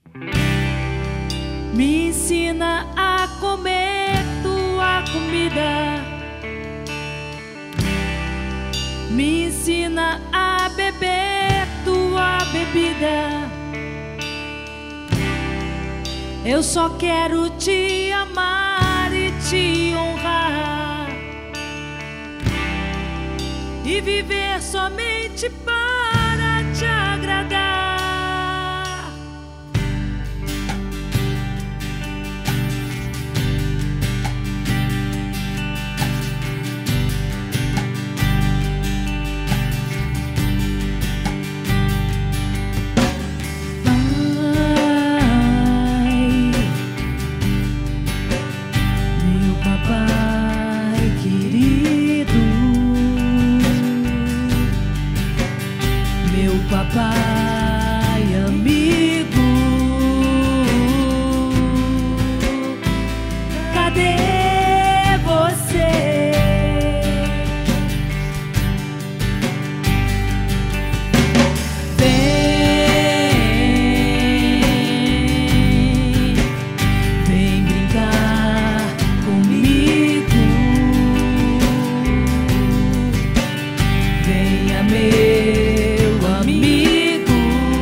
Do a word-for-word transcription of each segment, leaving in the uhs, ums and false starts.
Me ensina a comer tua comida, me ensina a beber tua bebida. Eu só quero te amar e te honrar e viver somente para te agradar. Papai amigo, cadê você? Vem, vem brincar comigo, venha meu amigo,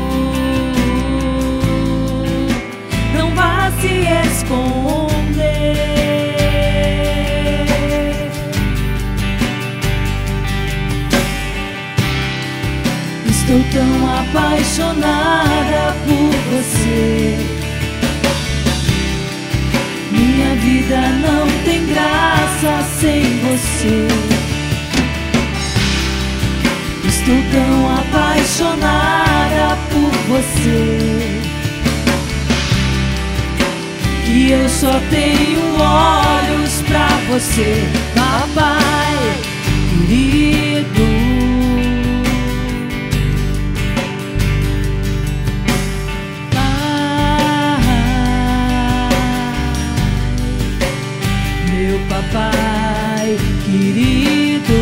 não vá se esconder. Estou tão apaixonada por você. Minha vida não tem graça sem você. Estou tão apaixonada por você que eu só tenho olhos pra você, papai querido. Pai, meu papai querido,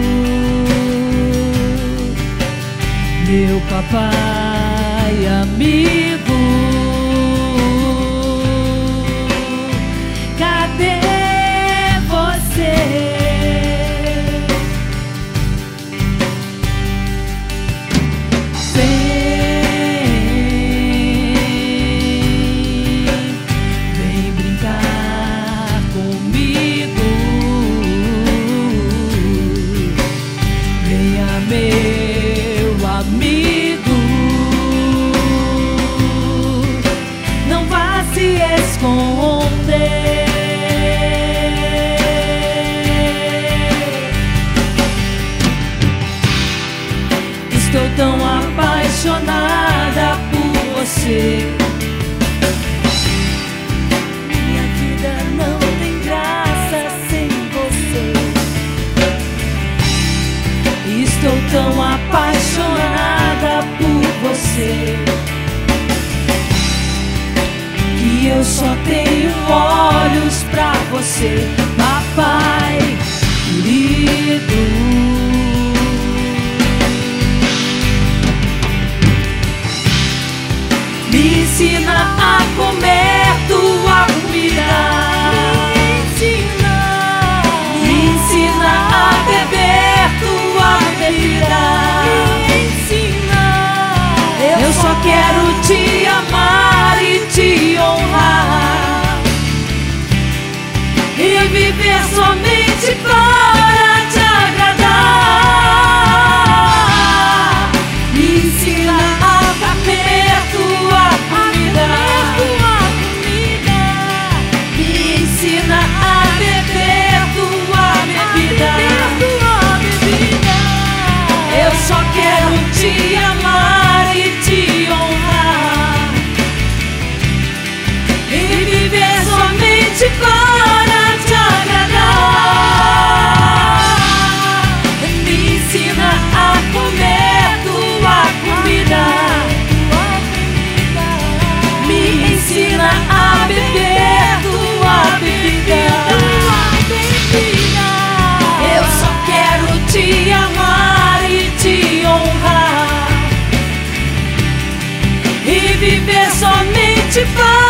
meu papai amigo, cadê você? Vem, vem brincar comigo, venha meu amigo, não vá se esconder. Estou tão apaixonada por você. Minha vida não tem graça sem você. Estou tão apaixonada por você que eu só tenho olhos pra você, papai querido. Me ensina a comer tua comida, me ensina, me ensina a beber tua bebida, me ensina. Eu só quero te amar e te honrar e viver somente para te agradar. Me ensina a comer tua comida, me ensina a beber tua bebida. Eu só quero te amar e te honrar e viver somente para te agradar. Me ensina a comer tua comida, me ensina a beber tua bebida. Eu só quero te amar e te honrar e viver somente te